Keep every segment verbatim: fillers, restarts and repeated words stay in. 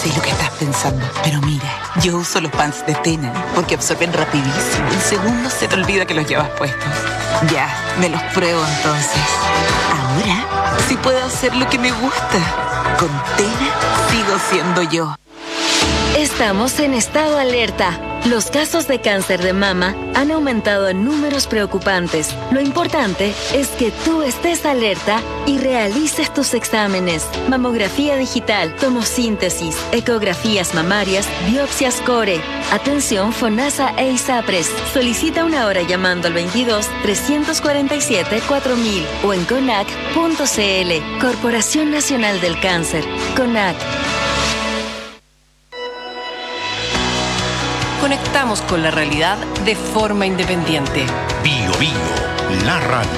sé lo que estás pensando, pero mira, yo uso los pants de Tena porque absorben rapidísimo. En segundos se te olvida que los llevas puestos. Ya, me los pruebo entonces. Ahora sí puedo hacer lo que me gusta. Con Tena sigo siendo yo. Estamos en estado alerta. Los casos de cáncer de mama han aumentado en números preocupantes. Lo importante es que tú estés alerta y realices tus exámenes. Mamografía digital, tomosíntesis, ecografías mamarias, biopsias core. Atención FONASA e ISAPRES. Solicita una hora llamando al veintidós, trescientos cuarenta y siete, cuatro mil o en conac punto c l. Corporación Nacional del Cáncer. CONAC. Conectamos con la realidad de forma independiente. Bio Bio, la radio.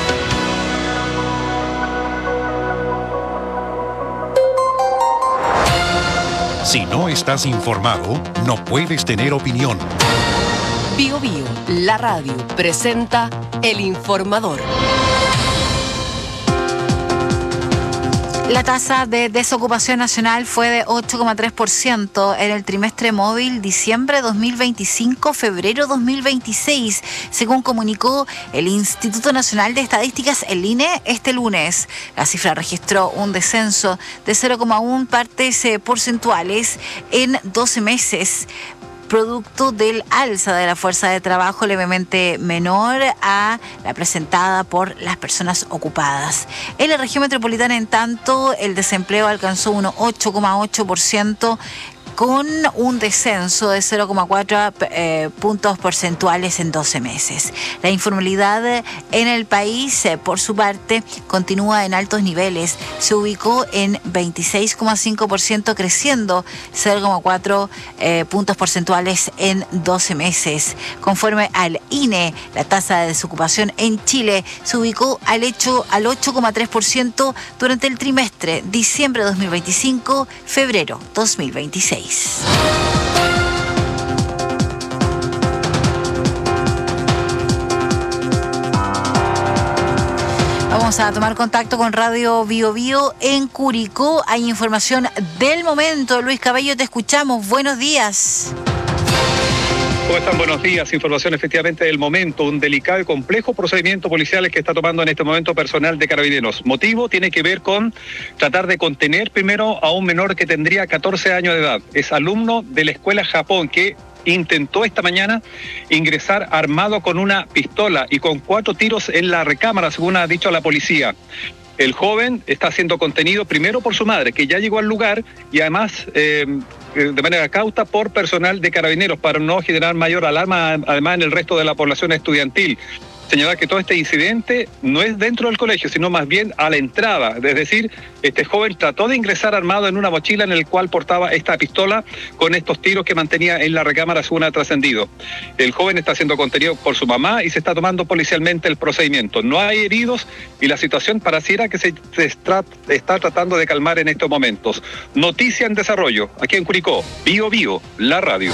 Si no estás informado, no puedes tener opinión. Bio Bio, la radio, presenta El Informador. La tasa de desocupación nacional fue de ocho coma tres por ciento en el trimestre móvil diciembre dos mil veinticinco-febrero dos mil veintiséis, según comunicó el Instituto Nacional de Estadísticas, el I N E, este lunes. La cifra registró un descenso de cero coma uno partes porcentuales en doce meses, producto del alza de la fuerza de trabajo levemente menor a la presentada por las personas ocupadas. En la región metropolitana, en tanto, el desempleo alcanzó un ocho coma ocho por ciento, con un descenso de cero coma cuatro eh, puntos porcentuales en doce meses. La informalidad en el país, eh, por su parte, continúa en altos niveles. Se ubicó en veintiséis coma cinco por ciento, creciendo cero coma cuatro eh, puntos porcentuales en doce meses. Conforme al I N E, la tasa de desocupación en Chile se ubicó al, hecho, al ocho coma tres por ciento durante el trimestre diciembre dos mil veinticinco, febrero dos mil veintiséis. Vamos a tomar contacto con Radio Bio Bio en Curicó. Hay información del momento. Luis Cabello, te escuchamos. Buenos días. ¿Cómo están? Buenos días. Información efectivamente del momento. Un delicado y complejo procedimiento policial que está tomando en este momento personal de Carabineros. Motivo tiene que ver con tratar de contener primero a un menor que tendría catorce años de edad. Es alumno de la escuela Japón que intentó esta mañana ingresar armado con una pistola y con cuatro tiros en la recámara, según ha dicho la policía. El joven está siendo contenido primero por su madre, que ya llegó al lugar, y además eh, de manera cauta por personal de Carabineros para no generar mayor alarma, además en el resto de la población estudiantil. Señalar que todo este incidente no es dentro del colegio, sino más bien a la entrada. Es decir, este joven trató de ingresar armado en una mochila en el cual portaba esta pistola con estos tiros que mantenía en la recámara, según ha trascendido. El joven está siendo contenido por su mamá y se está tomando policialmente el procedimiento. No hay heridos y la situación pareciera que se está, está tratando de calmar en estos momentos. Noticia en desarrollo, aquí en Curicó, Bio Bio, la radio.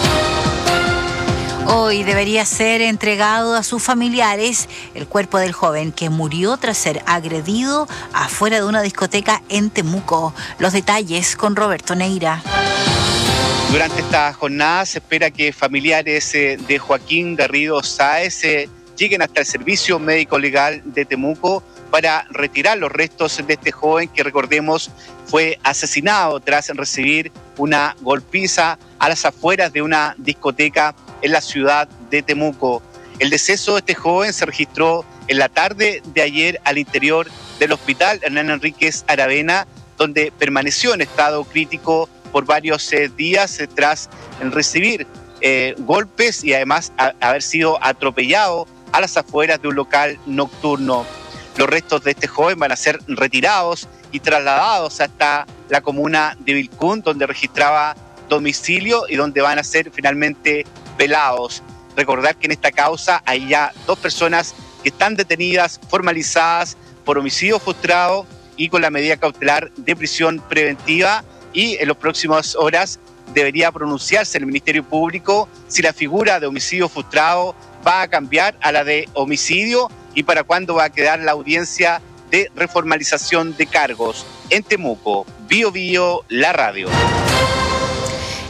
Hoy debería ser entregado a sus familiares el cuerpo del joven que murió tras ser agredido afuera de una discoteca en Temuco. Los detalles con Roberto Neira. Durante esta jornada se espera que familiares de Joaquín Garrido Sáez lleguen hasta el Servicio Médico Legal de Temuco para retirar los restos de este joven que, recordemos, fue asesinado tras recibir una golpiza a las afueras de una discoteca en la ciudad de Temuco. El deceso de este joven se registró en la tarde de ayer al interior del hospital Hernán Enríquez Aravena, donde permaneció en estado crítico por varios eh, días eh, tras recibir eh, golpes y además a, haber sido atropellado a las afueras de un local nocturno. Los restos de este joven van a ser retirados y trasladados hasta la comuna de Vilcún, donde registraba domicilio y donde van a ser finalmente velados. Recordar que en esta causa hay ya dos personas que están detenidas, formalizadas por homicidio frustrado y con la medida cautelar de prisión preventiva, y en las próximas horas debería pronunciarse el Ministerio Público si la figura de homicidio frustrado va a cambiar a la de homicidio y para cuándo va a quedar la audiencia de reformalización de cargos. En Temuco, Bio Bio, la radio.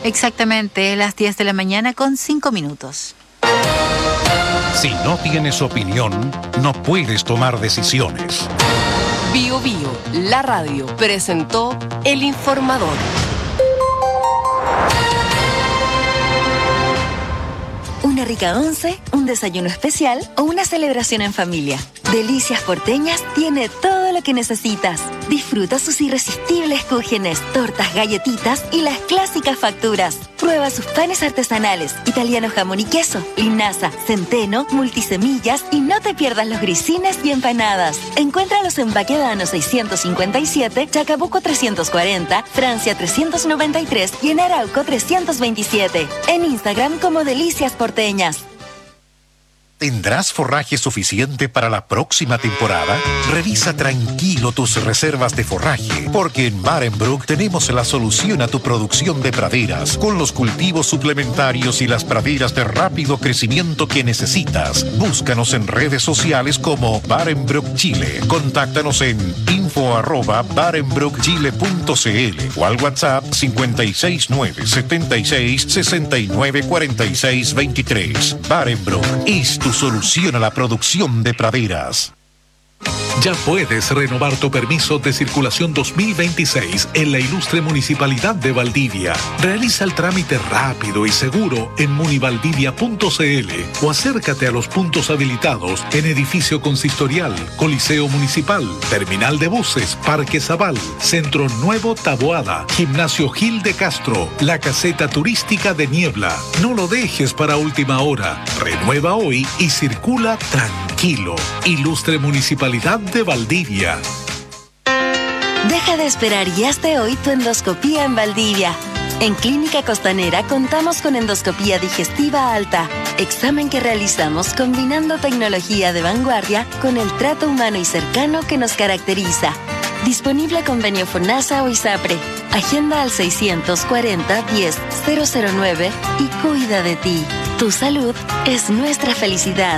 Exactamente, las diez de la mañana con cinco minutos. Si no tienes opinión, no puedes tomar decisiones. Bio Bio, la radio, presentó El Informador. Una rica once, un desayuno especial o una celebración en familia. Delicias Porteñas tiene todo lo que necesitas. Disfruta sus irresistibles cúgenes, tortas, galletitas y las clásicas facturas. Prueba sus panes artesanales, italiano jamón y queso, linaza, centeno, multisemillas y no te pierdas los grisines y empanadas. Encuéntralos en Baquedano seiscientos cincuenta y siete, Chacabuco trescientos cuarenta, Francia trescientos noventa y tres y en Arauco trescientos veintisiete. En Instagram como Delicias Porteñas. ¿Tendrás forraje suficiente para la próxima temporada? Revisa tranquilo tus reservas de forraje, porque en Barenbroek tenemos la solución a tu producción de praderas, con los cultivos suplementarios y las praderas de rápido crecimiento que necesitas. Búscanos en redes sociales como Barenbroek Chile. Contáctanos en info arroba barenbroek chile punto cl o al WhatsApp cincuenta y seis nueve setenta y seis sesenta y nueve cuarenta y seis veintitrés. Barenbroek es tu solución a la producción de praderas. Ya puedes renovar tu permiso de circulación dos mil veintiséis en la ilustre Municipalidad de Valdivia. Realiza el trámite rápido y seguro en munivaldivia punto cl o acércate a los puntos habilitados en Edificio Consistorial, Coliseo Municipal, Terminal de Buses, Parque Zabal, Centro Nuevo Taboada, Gimnasio Gil de Castro, la Caseta Turística de Niebla. No lo dejes para última hora. Renueva hoy y circula tranquilo. Ilustre Municipalidad de Valdivia. Deja de esperar y hazte hoy tu endoscopía en Valdivia. En Clínica Costanera contamos con endoscopía digestiva alta, examen que realizamos combinando tecnología de vanguardia con el trato humano y cercano que nos caracteriza. Disponible convenio FONASA o ISAPRE. Agenda al seiscientos cuarenta diez cero cero nueve y cuida de ti. Tu salud es nuestra felicidad.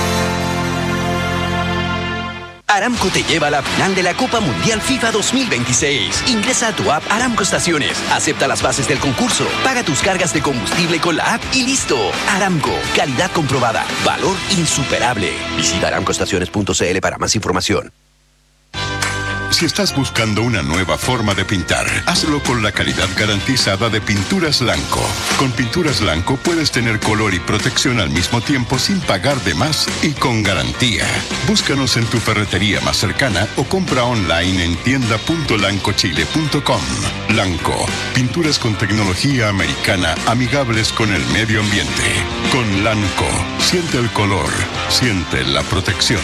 Aramco te lleva a la final de la Copa Mundial FIFA dos mil veintiséis. Ingresa a tu app Aramco Estaciones, acepta las bases del concurso, paga tus cargas de combustible con la app y listo. Aramco, calidad comprobada, valor insuperable. Visita aramco estaciones punto cl para más información. Si estás buscando una nueva forma de pintar, hazlo con la calidad garantizada de Pinturas Lanco. Con Pinturas Lanco puedes tener color y protección al mismo tiempo sin pagar de más y con garantía. Búscanos en tu ferretería más cercana o compra online en tienda punto lanco chile punto com. Lanco, pinturas con tecnología americana amigables con el medio ambiente. Con Lanco, siente el color, siente la protección.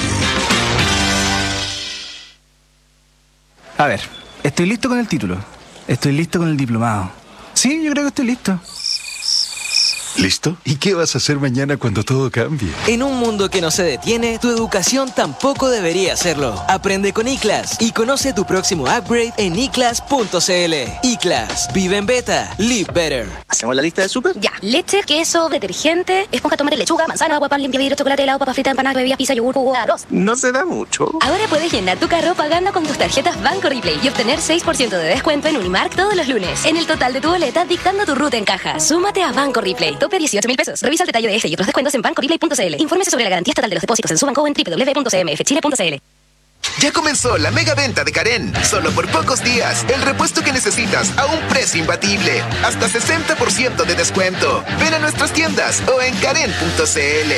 A ver, estoy listo con el título. Estoy listo con el diplomado. Sí, yo creo que estoy listo. ¿Listo? ¿Y qué vas a hacer mañana cuando todo cambie? En un mundo que no se detiene, tu educación tampoco debería hacerlo. Aprende con iClass y conoce tu próximo upgrade en i class punto cl. iClass, vive en beta, live better. ¿Hacemos la lista del súper? Ya, leche, queso, detergente, esponja, tomate, lechuga, manzana, agua, pan, limpia vidrio, chocolate, helado, papa frita, empanada, bebidas, pizza, yogur, jugo, arroz. No se da mucho. Ahora puedes llenar tu carro pagando con tus tarjetas Banco Replay y obtener seis por ciento de descuento en Unimark todos los lunes. En el total de tu boleta, dictando tu ruta en caja. Súmate a Banco Replay. Tope dieciocho mil pesos. Revisa el detalle de este y otros descuentos en banco replay punto cl. Infórmese sobre la garantía estatal de los depósitos en su banco en doble u doble u doble u punto c m f chile punto c l. Ya comenzó la mega venta de Karen. Solo por pocos días, el repuesto que necesitas a un precio imbatible. Hasta sesenta por ciento de descuento. Ven a nuestras tiendas o en karen punto cl.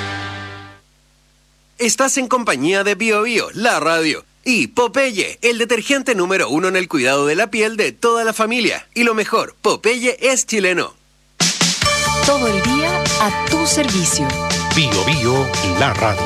Estás en compañía de Bio Bio, la radio. Y Popeye, el detergente número uno en el cuidado de la piel de toda la familia. Y lo mejor, Popeye es chileno. Todo el día a tu servicio. Bio Bio, la radio.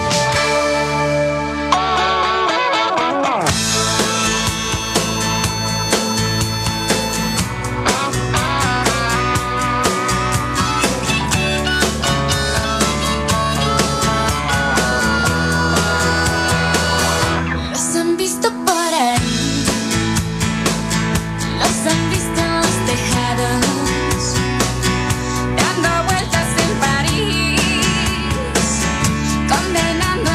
Los han visto por ahí, los han visto en los tejados. Dando vueltas en París, condenando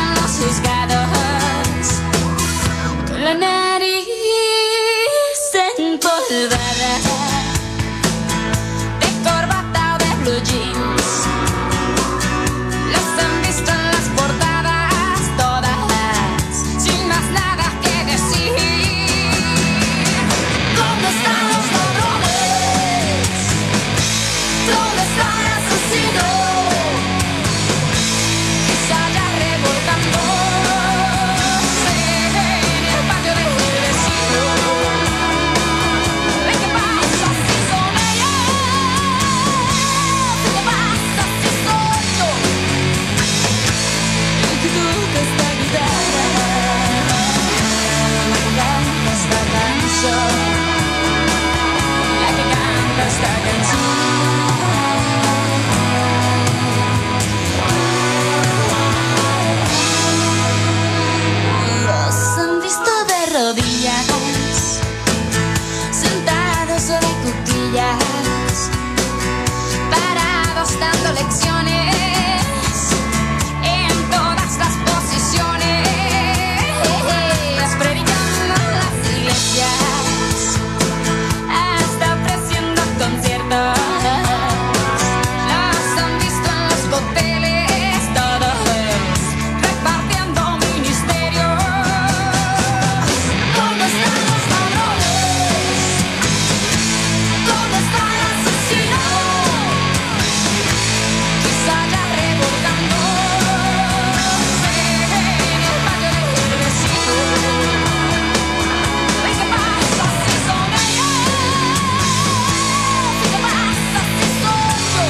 iglesias, parados dando lecciones en todas las posiciones, predicando en las iglesias, hasta ofreciendo conciertos. Los han visto en los hoteles, todos repartiendo ministerios. ¿Dónde están los ladrones? ¿Dónde está el asesino? Quizá ya revolcando en el patio del vecino. ¿Y qué pasa si son ellos? ¿Y qué pasa si soy yo?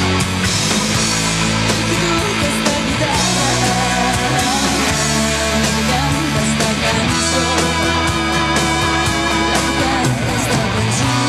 Y tú que esta guitarra me canta esta canción, la que canta esta canción.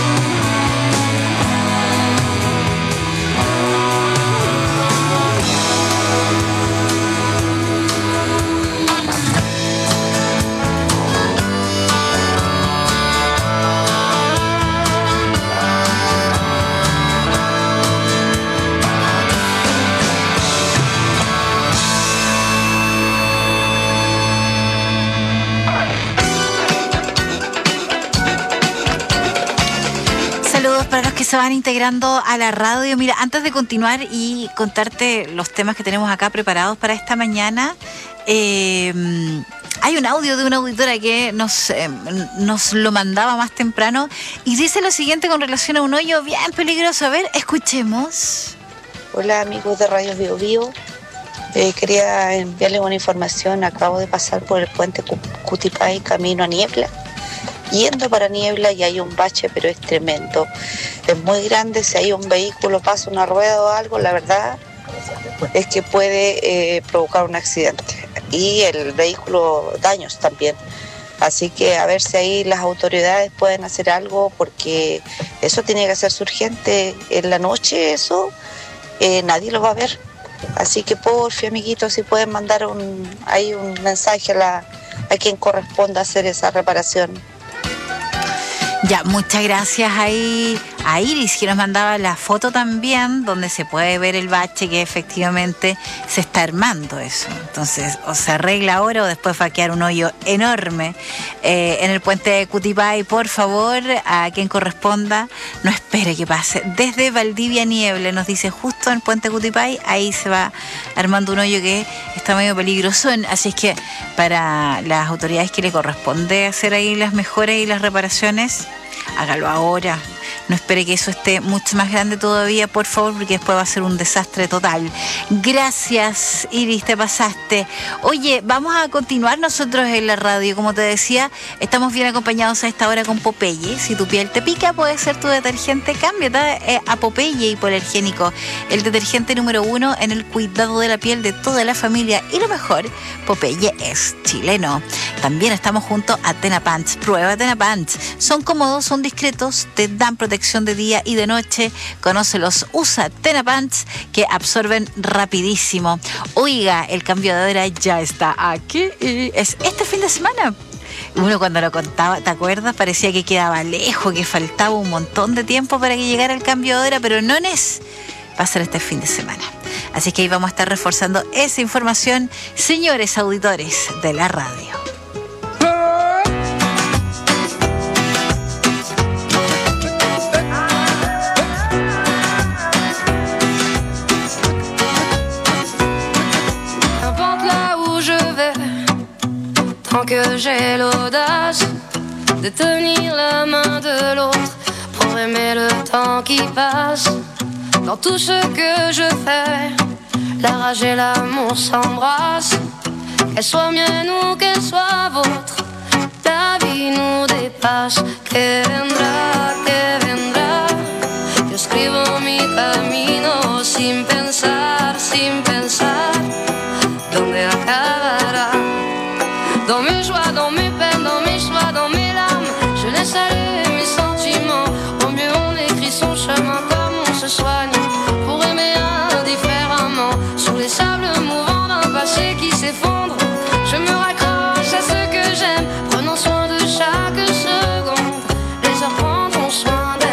Saludos para los que se van integrando a la radio. Mira, antes de continuar y contarte los temas que tenemos acá preparados para esta mañana, eh, hay un audio de una auditora que nos, eh, nos lo mandaba más temprano y dice lo siguiente con relación a un hoyo bien peligroso. A ver, escuchemos. Hola amigos de Radio Bio Bio, eh, quería enviarles una información. Acabo de pasar por el puente Cu- Cutipay camino a Niebla, yendo para Niebla, y hay un bache, pero es tremendo, es muy grande. Si hay un vehículo, pasa una rueda o algo, la verdad es que puede eh, provocar un accidente y el vehículo daños también. Así que a ver si ahí las autoridades pueden hacer algo, porque eso tiene que hacerse urgente. En la noche eso eh, nadie lo va a ver. Así que porfi, amiguitos, si pueden mandar un, ahí un mensaje a, la, a quien corresponda hacer esa reparación. Ya, muchas gracias ahí a Iris, que nos mandaba la foto también, donde se puede ver el bache, que efectivamente se está armando eso. Entonces, o se arregla ahora o después va a quedar un hoyo enorme eh, en el puente de Cutipay. Por favor, a quien corresponda, no espere que pase. Desde Valdivia Niebla, nos dice, justo en el puente de Cutipay, ahí se va armando un hoyo que está medio peligroso. Así es que para las autoridades que le corresponde hacer ahí las mejoras y las reparaciones, hágalo ahora. No espere que eso esté mucho más grande todavía, por favor, porque después va a ser un desastre total. Gracias, Iris, te pasaste. Oye, vamos a continuar nosotros en la radio. Como te decía, estamos bien acompañados a esta hora con Popeye. Si tu piel te pica, puede ser tu detergente. Cámbiate a Popeye Hipoalergénico, el detergente número uno en el cuidado de la piel de toda la familia. Y lo mejor, Popeye es chileno. También estamos junto a Tena Pants. Prueba Tena Pants. Son cómodos, son discretos, te dan protección de día y de noche. Conócelos, usa Tena Pants, que absorben rapidísimo. Oiga, el cambio de hora ya está aquí. Es este fin de semana. Uno cuando lo contaba, ¿te acuerdas? Parecía que quedaba lejos, que faltaba un montón de tiempo para que llegara el cambio de hora, pero no es. Va a ser este fin de semana. Así que ahí vamos a estar reforzando esa información, señores auditores de la radio. Tant que j'ai l'audace de tenir la main de l'autre pour aimer le temps qui passe. Dans tout ce que je fais, la rage et l'amour s'embrassent. Qu'elle soit mienne ou qu'elle soit vôtre, la vie nous dépasse. Que vendrá, que vendrá. Yo escribo mi camino sin pensar, sin pensar dónde acabará. Dans mes joies, dans mes peines, dans mes choix, dans mes larmes, je laisse aller mes sentiments. Au mieux on écrit son chemin comme on se soigne, pour aimer indifféremment. Sur les sables mouvants d'un passé qui s'effondre, je me raccroche à ce que j'aime, prenant soin de chaque seconde. Les heures prendront soin de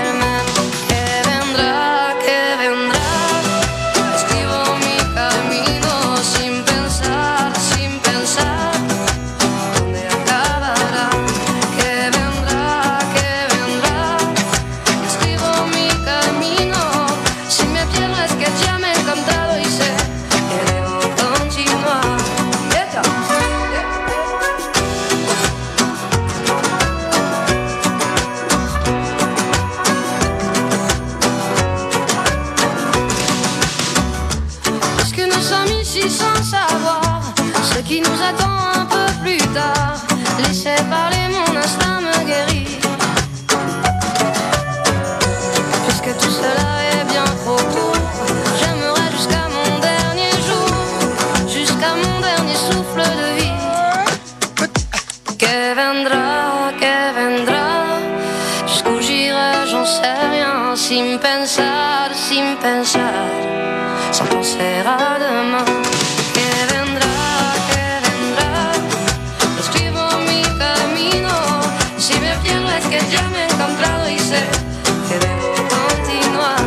maintenant sin pensar, sin pensar, sans penser à demain. Que vendrá, que vendrá, lo escribo en mi camino. Si me pierdo es que ya me he encontrado y sé que debo continuar.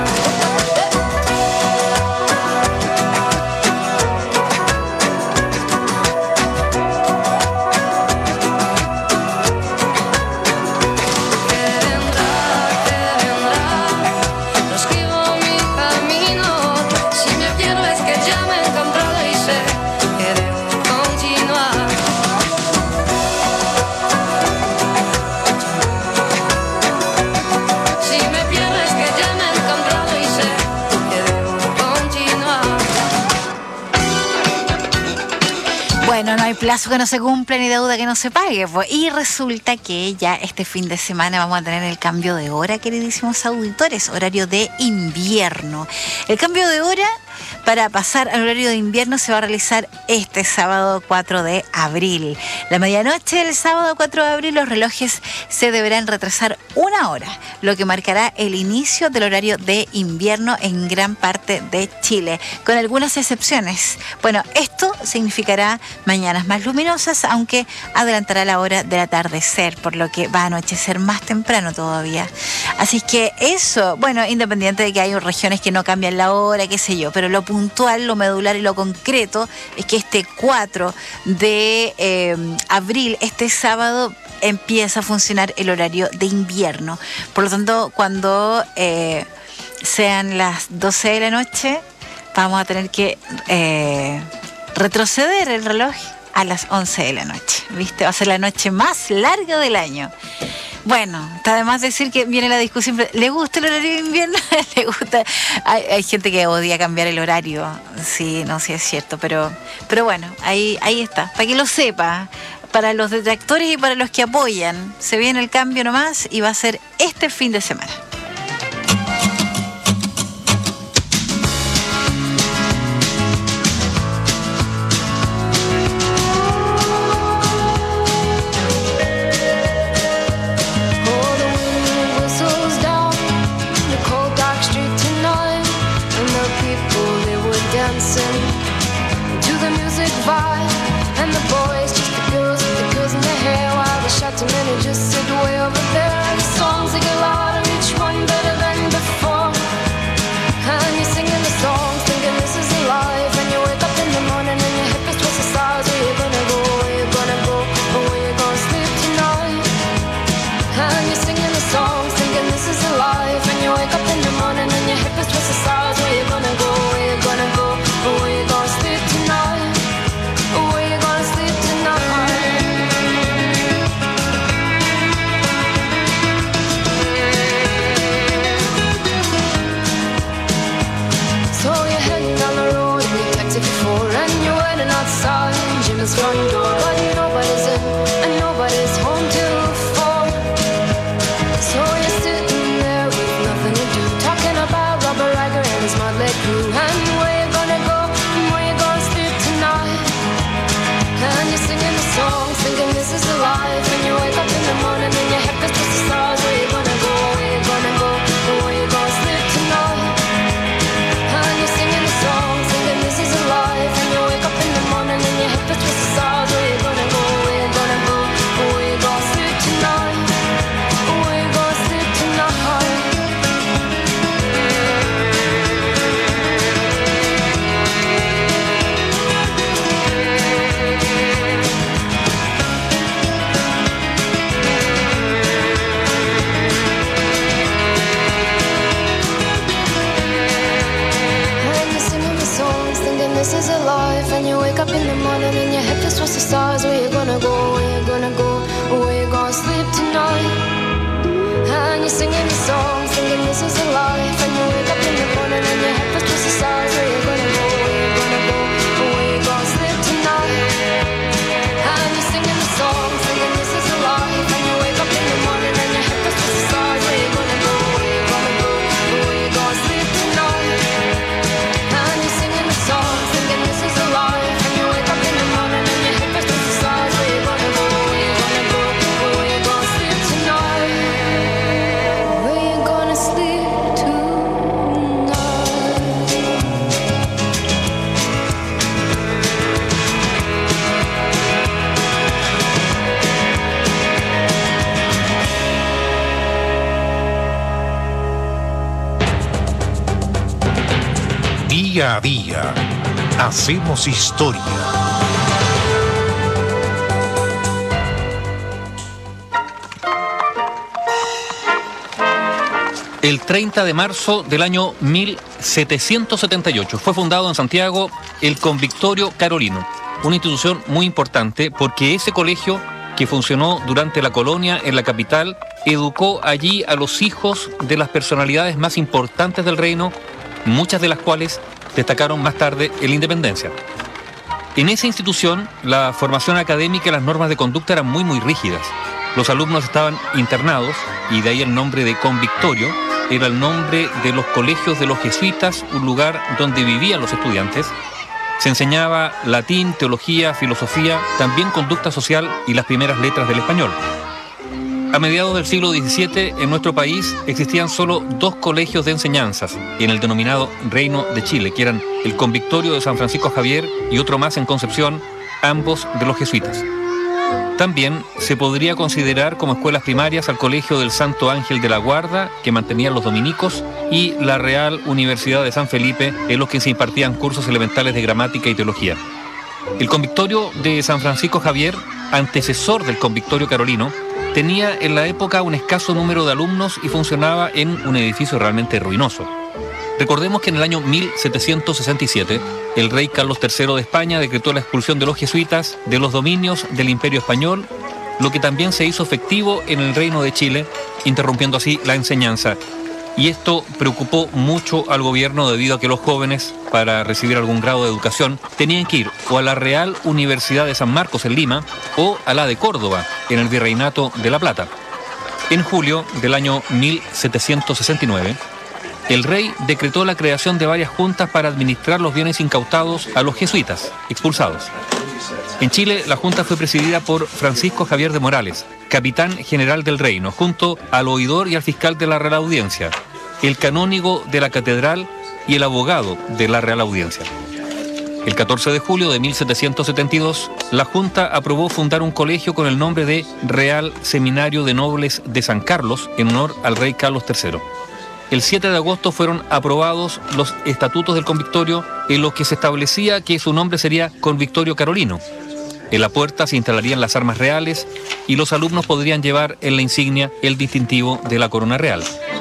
Bueno, no hay plazo que no se cumpla ni deuda que no se pague. Pues. Y resulta que ya este fin de semana vamos a tener el cambio de hora, queridísimos auditores, horario de invierno. El cambio de hora para pasar al horario de invierno se va a realizar este sábado cuatro de abril. La medianoche del sábado cuatro de abril los relojes se deberán retrasar una hora, lo que marcará el inicio del horario de invierno en gran parte de Chile, con algunas excepciones. Bueno, esto significará mañanas más luminosas, aunque adelantará la hora del atardecer, por lo que va a anochecer más temprano todavía. Así que eso, bueno, independiente de que hay regiones que no cambian la hora, qué sé yo, pero lo puntual, lo medular y lo concreto es que este cuatro de eh, abril, este sábado, empieza a funcionar el horario de invierno. Por lo tanto, cuando eh, sean las doce de la noche, vamos a tener que eh, retroceder el reloj a las once de la noche. ¿Viste? Va a ser la noche más larga del año. Bueno, está de más decir que viene la discusión. ¿Le gusta el horario de invierno? ¿Le gusta? Hay, hay gente que odia cambiar el horario. Sí, no, sí es cierto. Pero, pero bueno, ahí, ahí está. Para que lo sepa. Para los detractores y para los que apoyan. Se viene el cambio nomás y va a ser este fin de semana. Too many just sit way over there. The songs they get louder, each one better than before. And you're singing the songs, thinking this is a life. And you wake up in the morning and your hip is twisted sides. Where you gonna go? Where you gonna go? Or where you gonna sleep tonight? And you're singing the songs, thinking this is a life. And you wake up in the morning and your hip is twisted sides. Where you gonna go? Where you gonna go? Or where you gonna sleep tonight? Or where you gonna sleep tonight? So you're heading down the road in your taxi before, and you're waiting outside Jim's front door, but nobody's in and nobody's home till four. So you're sitting there with nothing to do, talking about Robert Riger and his motley crew, and where you gonna go and where you gonna sleep tonight. And you're singing the songs, thinking this is a life, and you wake up in the morning and your head is just the stars. Where you gonna go? Where you gonna go? And where you gonna sleep tonight? And you're singing the song, thinking this is a life. And you wake up in the morning and your hip is twisted sides. Where you gonna go? Where you gonna go? Or where you gonna sleep tonight? Or where you gonna sleep tonight? This is a life, and you wake up in the morning and your head feels towards the stars. Where you gonna go? Where you gonna go? Where you gonna sleep tonight? And you're singing the songs, thinking this is a life, and you wake up in the morning and your head feels towards the stars. Where you gonna go? Where you gonna go? Where you gonna sleep tonight? And you're singing the songs, thinking this is a life, and you wake up in the morning and your head feels towards the stars. Where you gonna go? Where you gonna go? Where you gonna sleep tonight? And you're singing the songs, thinking this is a life, and you wake up in the morning and your hip is twisted sides. Where you gonna Día a día, hacemos historia. El treinta de marzo del año mil setecientos setenta y ocho fue fundado en Santiago el Convictorio Carolino, una institución muy importante porque ese colegio, que funcionó durante la colonia en la capital, educó allí a los hijos de las personalidades más importantes del reino, muchas de las cuales destacaron más tarde en la independencia. En esa institución, la formación académica y las normas de conducta eran muy muy rígidas. Los alumnos estaban internados, y de ahí el nombre de convictorio. Era el nombre de los colegios de los jesuitas, un lugar donde vivían los estudiantes. Se enseñaba latín, teología, filosofía, también conducta social y las primeras letras del español. A mediados del siglo diecisiete, en nuestro país existían solo dos colegios de enseñanzas en el denominado Reino de Chile, que eran el Convictorio de San Francisco Javier y otro más en Concepción, ambos de los jesuitas. También se podría considerar como escuelas primarias al Colegio del Santo Ángel de la Guarda, que mantenían los dominicos, y la Real Universidad de San Felipe, en los que se impartían cursos elementales de gramática y teología. El Convictorio de San Francisco Javier, antecesor del Convictorio Carolino, tenía en la época un escaso número de alumnos y funcionaba en un edificio realmente ruinoso. Recordemos que en el año mil setecientos sesenta y siete, el rey Carlos tercero de España decretó la expulsión de los jesuitas de los dominios del Imperio Español, lo que también se hizo efectivo en el Reino de Chile, interrumpiendo así la enseñanza. Y esto preocupó mucho al gobierno debido a que los jóvenes, para recibir algún grado de educación, tenían que ir o a la Real Universidad de San Marcos en Lima o a la de Córdoba, en el Virreinato de La Plata. En julio del año mil setecientos sesenta y nueve, el rey decretó la creación de varias juntas para administrar los bienes incautados a los jesuitas expulsados. En Chile, la junta fue presidida por Francisco Javier de Morales, capitán general del reino, junto al oidor y al fiscal de la Real Audiencia, el canónigo de la catedral y el abogado de la Real Audiencia. El catorce de julio de mil setecientos setenta y dos, la Junta aprobó fundar un colegio con el nombre de Real Seminario de Nobles de San Carlos, en honor al rey Carlos tercero. El siete de agosto fueron aprobados los estatutos del Convictorio, en los que se establecía que su nombre sería Convictorio Carolino. En la puerta se instalarían las armas reales y los alumnos podrían llevar en la insignia el distintivo de la corona real.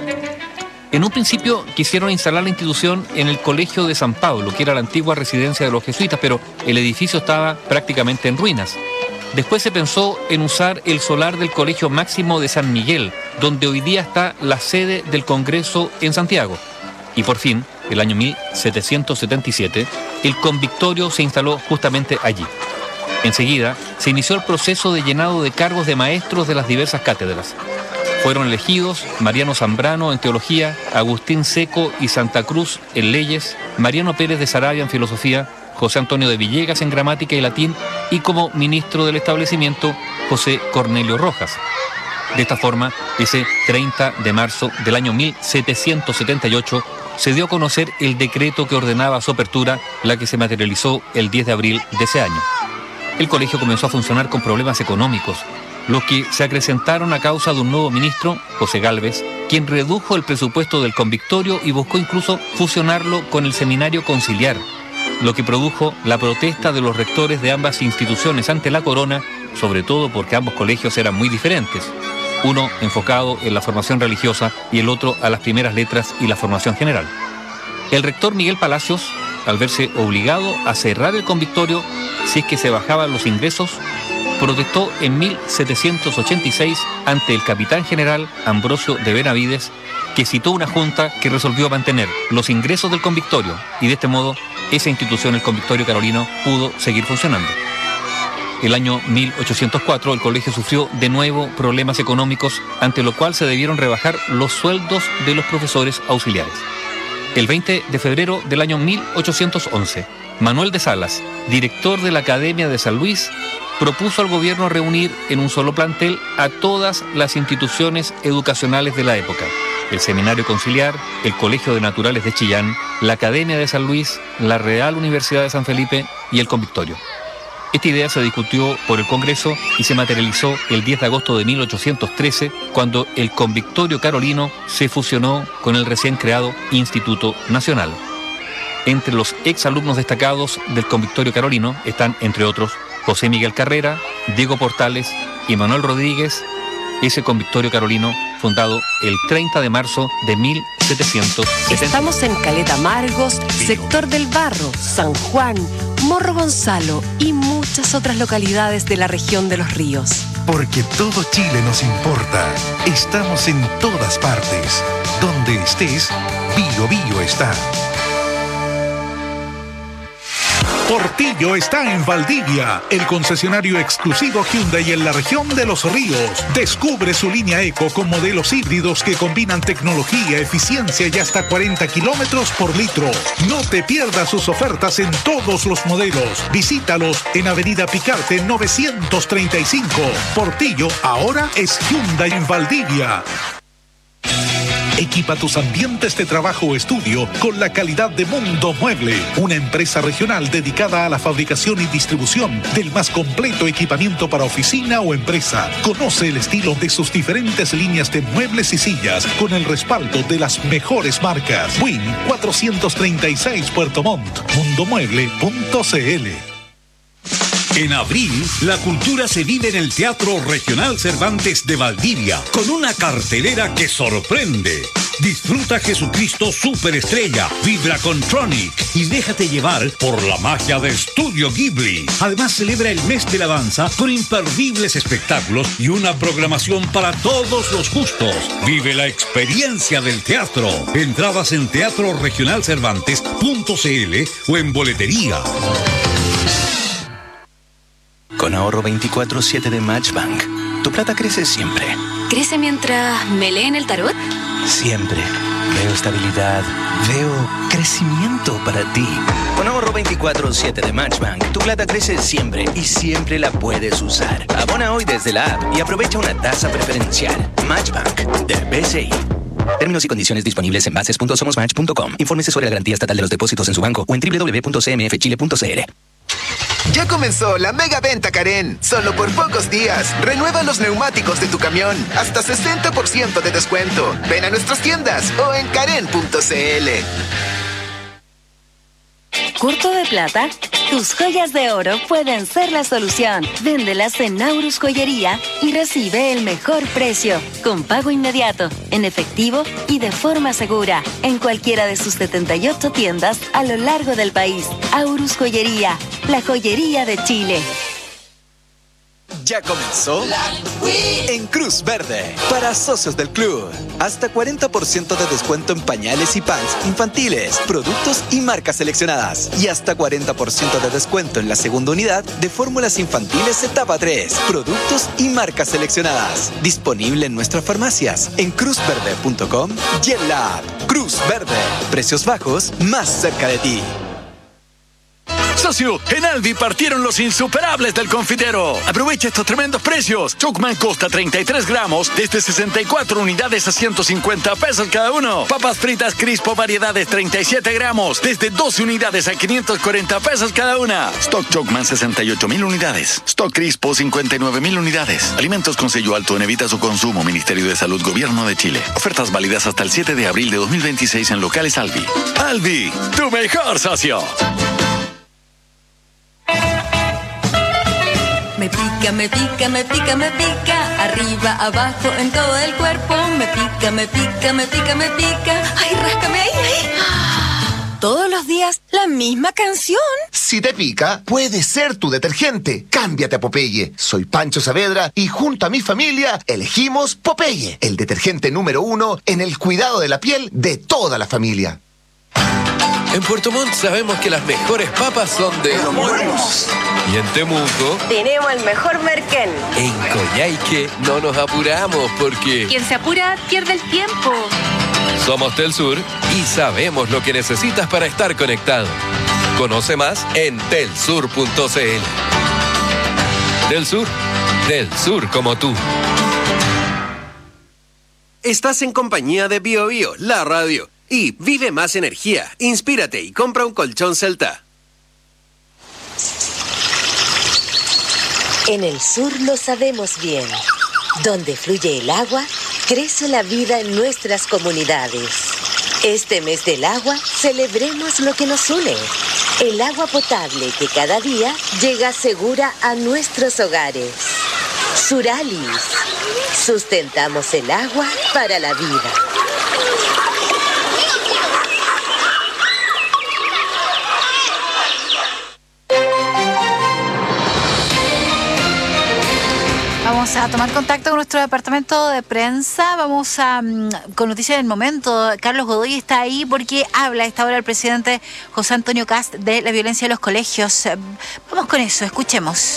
En un principio quisieron instalar la institución en el Colegio de San Pablo, que era la antigua residencia de los jesuitas, pero el edificio estaba prácticamente en ruinas. Después se pensó en usar el solar del Colegio Máximo de San Miguel, donde hoy día está la sede del Congreso en Santiago. Y por fin, el año mil setecientos setenta y siete, el Convictorio se instaló justamente allí. Enseguida, se inició el proceso de llenado de cargos de maestros de las diversas cátedras. Fueron elegidos Mariano Zambrano en Teología, Agustín Seco y Santa Cruz en Leyes, Mariano Pérez de Sarabia en Filosofía, José Antonio de Villegas en Gramática y Latín, y como ministro del establecimiento, José Cornelio Rojas. De esta forma, ese treinta de marzo del año mil setecientos setenta y ocho, se dio a conocer el decreto que ordenaba su apertura, la que se materializó el diez de abril de ese año. El colegio comenzó a funcionar con problemas económicos, los que se acrecentaron a causa de un nuevo ministro, José Gálvez, quien redujo el presupuesto del Convictorio y buscó incluso fusionarlo con el Seminario Conciliar, lo que produjo la protesta de los rectores de ambas instituciones ante la corona, sobre todo porque ambos colegios eran muy diferentes, uno enfocado en la formación religiosa y el otro a las primeras letras y la formación general. El rector Miguel Palacios, al verse obligado a cerrar el Convictorio si es que se bajaban los ingresos, protestó en mil setecientos ochenta y seis ante el capitán general Ambrosio de Benavides, que citó una junta que resolvió mantener los ingresos del Convictorio, y de este modo esa institución, el Convictorio Carolino, pudo seguir funcionando. El año mil ochocientos cuatro el colegio sufrió de nuevo problemas económicos, ante lo cual se debieron rebajar los sueldos de los profesores auxiliares. El veinte de febrero del año mil ochocientos once, Manuel de Salas, director de la Academia de San Luis, propuso al gobierno reunir en un solo plantel a todas las instituciones educacionales de la época: el Seminario Conciliar, el Colegio de Naturales de Chillán, la Academia de San Luis, la Real Universidad de San Felipe y el Convictorio. Esta idea se discutió por el Congreso y se materializó el diez de agosto de mil ochocientos trece, cuando el Convictorio Carolino se fusionó con el recién creado Instituto Nacional. Entre los exalumnos destacados del Convictorio Carolino están, entre otros, José Miguel Carrera, Diego Portales y Manuel Rodríguez. Ese Convictorio Carolino fundado el treinta de marzo de mil setecientos setenta. Estamos en Caleta Amargos, Sector del Barro, San Juan, Morro Gonzalo y muchas otras localidades de la región de Los Ríos. Porque todo Chile nos importa. Estamos en todas partes. Donde estés, Bio Bio está. Portillo está en Valdivia, el concesionario exclusivo Hyundai en la región de Los Ríos. Descubre su línea Eco con modelos híbridos que combinan tecnología, eficiencia y hasta cuarenta kilómetros por litro. No te pierdas sus ofertas en todos los modelos. Visítalos en Avenida Picarte novecientos treinta y cinco. Portillo ahora es Hyundai en Valdivia. Equipa tus ambientes de trabajo o estudio con la calidad de Mundo Mueble, una empresa regional dedicada a la fabricación y distribución del más completo equipamiento para oficina o empresa. Conoce el estilo de sus diferentes líneas de muebles y sillas con el respaldo de las mejores marcas. Win cuatrocientos treinta y seis Puerto Montt, mundomueble punto cl. En abril, la cultura se vive en el Teatro Regional Cervantes de Valdivia, con una cartelera que sorprende. Disfruta Jesucristo Superestrella, vibra con Tronic y déjate llevar por la magia de Estudio Ghibli. Además, celebra el mes de la danza con imperdibles espectáculos y una programación para todos los gustos. Vive la experiencia del teatro. Entradas en teatro regional cervantes punto cl o en boletería. Con ahorro veinticuatro siete de Matchbank, tu plata crece siempre. ¿Crece mientras me leen el tarot? Siempre. Veo estabilidad, veo crecimiento para ti. Con ahorro veinticuatro siete de Matchbank, tu plata crece siempre y siempre la puedes usar. Abona hoy desde la app y aprovecha una tasa preferencial. Matchbank, de B C I. Términos y condiciones disponibles en bases punto somos match punto com. Infórmese sobre la garantía estatal de los depósitos en su banco o en doble u doble u doble u punto c m f chile punto c l. Ya comenzó la mega venta Karen. Solo por pocos días. Renueva los neumáticos de tu camión. Hasta sesenta por ciento de descuento. Ven a nuestras tiendas o en karen punto cl. ¿Corto de plata? Tus joyas de oro pueden ser la solución. Véndelas en Naurus Joyería y recibe el mejor precio, con pago inmediato, en efectivo y de forma segura, en cualquiera de sus setenta y ocho tiendas a lo largo del país. Aurus Joyería, la joyería de Chile. Ya comenzó en Cruz Verde para socios del club. Hasta cuarenta por ciento de descuento en pañales y pants infantiles, productos y marcas seleccionadas. Y hasta cuarenta por ciento de descuento en la segunda unidad de fórmulas infantiles etapa tres, productos y marcas seleccionadas. Disponible en nuestras farmacias, en cruz verde punto com y en la app. Cruz Verde, precios bajos más cerca de ti. Socio, en Aldi partieron los insuperables del confitero. Aprovecha estos tremendos precios. Chocman Costa treinta y tres gramos desde sesenta y cuatro unidades a ciento cincuenta pesos cada uno. Papas fritas Crispo variedades treinta y siete gramos desde doce unidades a quinientos cuarenta pesos cada una. Stock Chocman sesenta y ocho mil unidades. Stock Crispo cincuenta y nueve mil unidades. Alimentos con sello alto en evita su consumo. Ministerio de Salud Gobierno de Chile. Ofertas válidas hasta el siete de abril de dos mil veintiséis en locales Aldi. Aldi, tu mejor socio. Me pica, me pica, me pica, me pica. Arriba, abajo, en todo el cuerpo. Me pica, me pica, me pica, me pica. Ay, ráscame ahí, ahí. Todos los días, la misma canción. Si te pica, puede ser tu detergente. Cámbiate a Popeye. Soy Pancho Saavedra y junto a mi familia elegimos Popeye, el detergente número uno en el cuidado de la piel de toda la familia. En Puerto Montt sabemos que las mejores papas son de Los Buenos. Y en Temuco tenemos el mejor merquén. En Coyhaique no nos apuramos porque Quien se apura pierde el tiempo. somos Telsur y sabemos lo que necesitas para estar conectado. Conoce más en telsur punto cl. Telsur, del sur como tú. Estás en compañía de Bio Bio, la radio. Y vive más energía, inspírate y compra un colchón Celta. En el sur lo sabemos bien. Donde fluye el agua, crece la vida en nuestras comunidades. Este mes del agua, celebremos lo que nos une. El agua potable que cada día llega segura a nuestros hogares. Suralis. Sustentamos el agua para la vida. Vamos a tomar contacto con nuestro departamento de prensa. Vamos a con noticias del momento. Carlos Godoy está ahí porque habla a esta hora el presidente José Antonio Kast de la violencia en los colegios. Vamos con eso, escuchemos.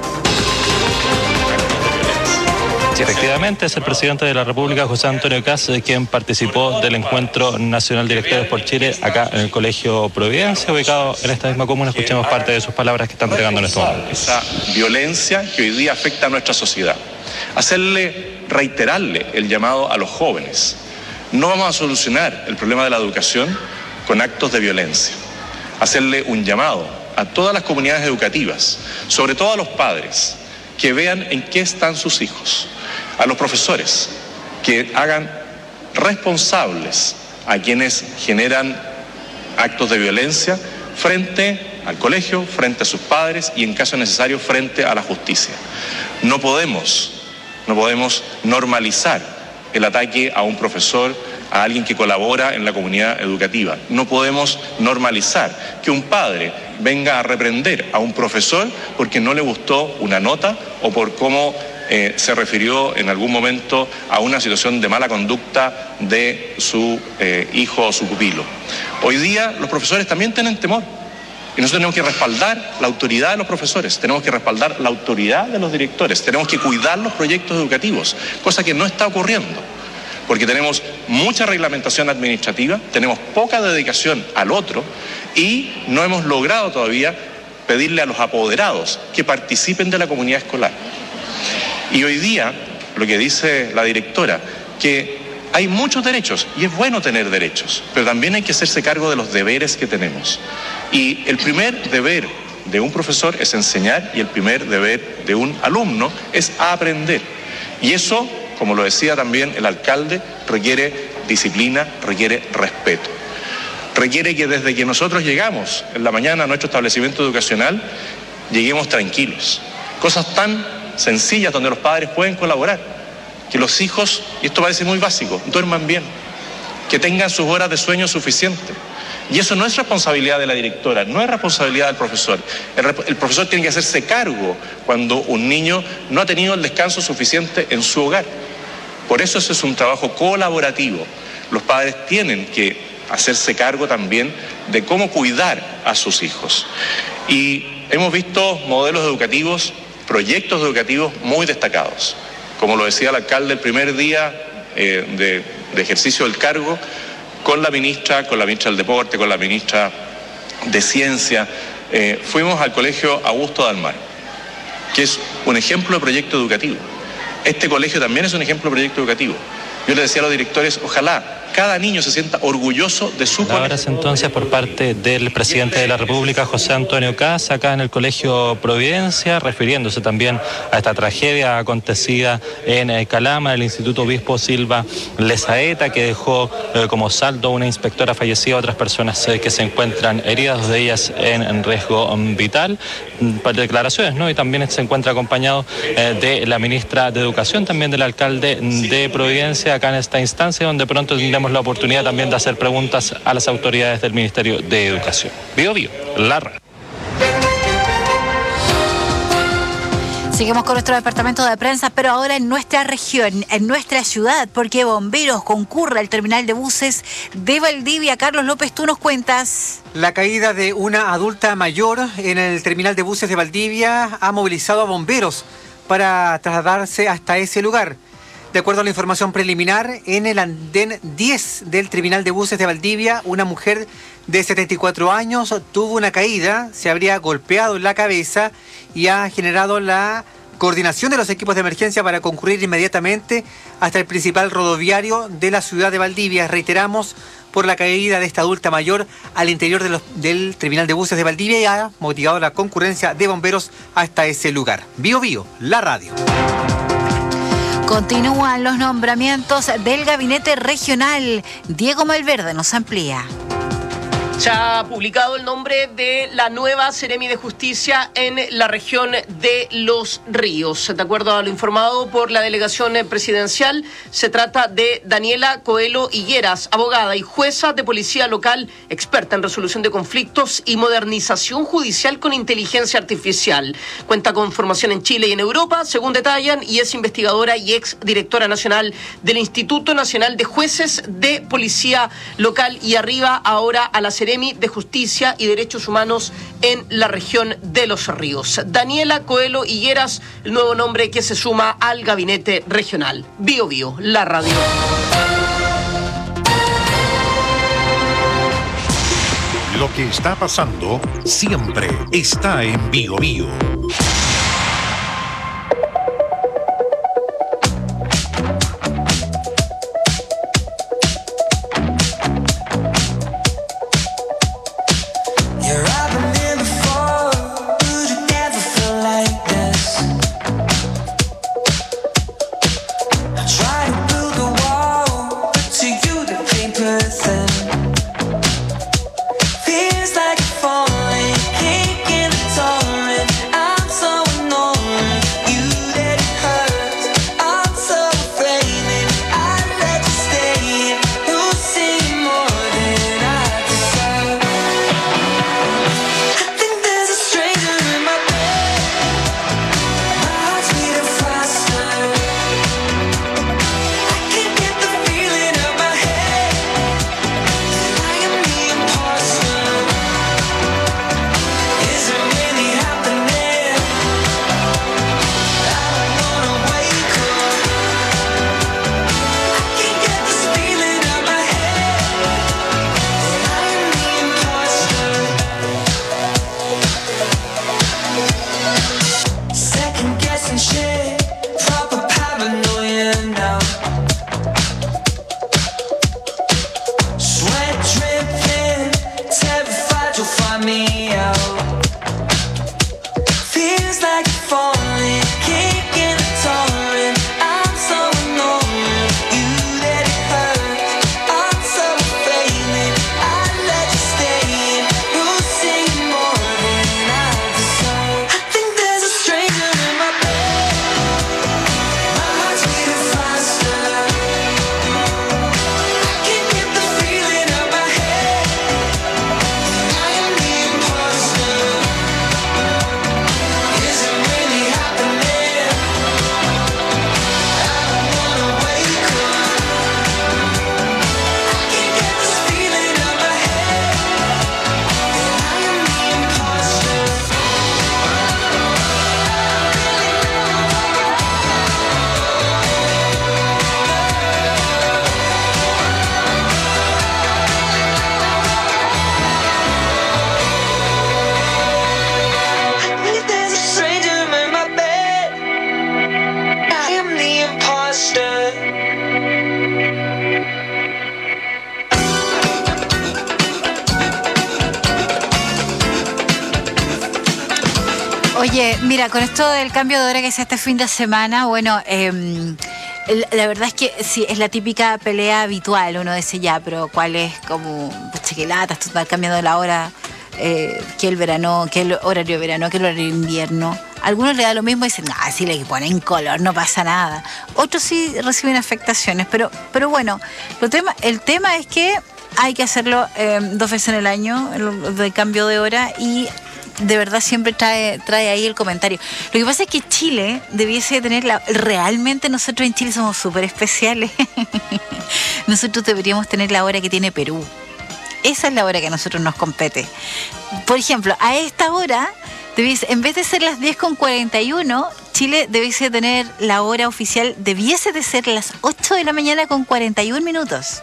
Sí, efectivamente, es el presidente de la República, José Antonio Kast, quien participó del Encuentro Nacional Directores por Chile acá en el Colegio Providencia, ubicado en esta misma comuna. Escuchemos parte de sus palabras que están entregando en estos momentos. Esa violencia que hoy día afecta a nuestra sociedad. Hacerle, reiterarle el llamado a los jóvenes. No vamos a solucionar el problema de la educación con actos de violencia. Hacerle un llamado a todas las comunidades educativas, sobre todo a los padres, que vean en qué están sus hijos. A los profesores, que hagan responsables a quienes generan actos de violencia frente al colegio, frente a sus padres y en caso necesario frente a la justicia. No podemos, no podemos normalizar el ataque a un profesor, a alguien que colabora en la comunidad educativa. No podemos normalizar que un padre venga a reprender a un profesor porque no le gustó una nota o por cómo eh, se refirió en algún momento a una situación de mala conducta de su eh, hijo o su pupilo. Hoy día los profesores también tienen temor y nosotros tenemos que respaldar la autoridad de los profesores, tenemos que respaldar la autoridad de los directores, tenemos que cuidar los proyectos educativos, cosa que no está ocurriendo. Porque tenemos mucha reglamentación administrativa, tenemos poca dedicación al otro y no hemos logrado todavía pedirle a los apoderados que participen de la comunidad escolar. Y hoy día, lo que dice la directora, que hay muchos derechos y es bueno tener derechos, pero también hay que hacerse cargo de los deberes que tenemos. Y el primer deber de un profesor es enseñar y el primer deber de un alumno es aprender. Y eso, como lo decía también el alcalde, requiere disciplina, requiere respeto. Requiere que desde que nosotros llegamos en la mañana a nuestro establecimiento educacional, lleguemos tranquilos. Cosas tan sencillas donde los padres pueden colaborar. Que los hijos, y esto parece muy básico, duerman bien. Que tengan sus horas de sueño suficientes. Y eso no es responsabilidad de la directora, no es responsabilidad del profesor. El, el profesor tiene que hacerse cargo cuando un niño no ha tenido el descanso suficiente en su hogar. Por eso eso es un trabajo colaborativo. Los padres tienen que hacerse cargo también de cómo cuidar a sus hijos. Y hemos visto modelos educativos, proyectos educativos muy destacados. Como lo decía el alcalde el primer día eh, de, de ejercicio del cargo, con la ministra, con la ministra del Deporte, con la ministra de Ciencia, eh, fuimos al Colegio Augusto Dalmar, que es un ejemplo de proyecto educativo. Este colegio también es un ejemplo de proyecto educativo. Yo le decía a los directores, ojalá cada niño se sienta orgulloso de su colegio. Palabras entonces por parte del presidente de la República, José Antonio Kast, acá en el Colegio Providencia, refiriéndose también a esta tragedia acontecida en Calama, el Instituto Obispo Silva Lezaeta, que dejó eh, como saldo una inspectora fallecida, otras personas eh, que se encuentran heridas, dos de ellas en, en riesgo um, vital. Para declaraciones, ¿no? Y también se encuentra acompañado eh, de la ministra de Educación, también del alcalde de Providencia, acá en esta instancia, donde pronto tendremos la oportunidad también de hacer preguntas a las autoridades del Ministerio de Educación. Bio Bio, la radio. Seguimos con nuestro departamento de prensa, pero ahora en nuestra región, en nuestra ciudad, porque bomberos concurre al terminal de buses de Valdivia. Carlos López, tú nos cuentas. La caída de una adulta mayor en el terminal de buses de Valdivia ha movilizado a bomberos para trasladarse hasta ese lugar. De acuerdo a la información preliminar, en el andén diez del terminal de buses de Valdivia, una mujer de setenta y cuatro años tuvo una caída, se habría golpeado en la cabeza y ha generado la coordinación de los equipos de emergencia para concurrir inmediatamente hasta el principal rodoviario de la ciudad de Valdivia. Reiteramos, por la caída de esta adulta mayor al interior de los, del terminal de buses de Valdivia y ha motivado la concurrencia de bomberos hasta ese lugar. Bio Bio, la radio. Continúan los nombramientos del gabinete regional. Diego Malverde nos amplía. Se ha publicado el nombre de la nueva Seremi de Justicia en la región de Los Ríos. De acuerdo a lo informado por la delegación presidencial, se trata de Daniela Coelho Higueras, abogada y jueza de policía local, experta en resolución de conflictos y modernización judicial con inteligencia artificial. Cuenta con formación en Chile y en Europa, según detallan, y es investigadora y ex directora nacional del Instituto Nacional de Jueces de Policía Local, y arriba ahora a la Seremi de Justicia y Derechos Humanos en la región de Los Ríos. Daniela Coelho Higueras, el nuevo nombre que se suma al gabinete regional. Bio Bio, la radio. Lo que está pasando siempre está en Bio Bio. Oye, mira, con esto del cambio de hora que hice este fin de semana, bueno, eh, la verdad es que sí, es la típica pelea habitual. Uno dice ya, pero ¿cuál es como chiquelatas? Tú estás cambiando la hora, eh, que el verano, que el horario de verano, que el horario de invierno. Algunos le da lo mismo y dicen, ah, sí, le ponen color, no pasa nada. Otros sí reciben afectaciones, pero, pero bueno, lo tema, el tema es que hay que hacerlo eh, dos veces en el año, el, el cambio de hora, y de verdad siempre trae, trae ahí el comentario. Lo que pasa es que Chile debiese tener la... Realmente nosotros en Chile somos súper especiales. Nosotros deberíamos tener la hora que tiene Perú. Esa es la hora que a nosotros nos compete. Por ejemplo, a esta hora, debiese, en vez de ser las diez con cuarenta y uno, Chile debiese tener la hora oficial, debiese de ser las ocho de la mañana con cuarenta y un minutos.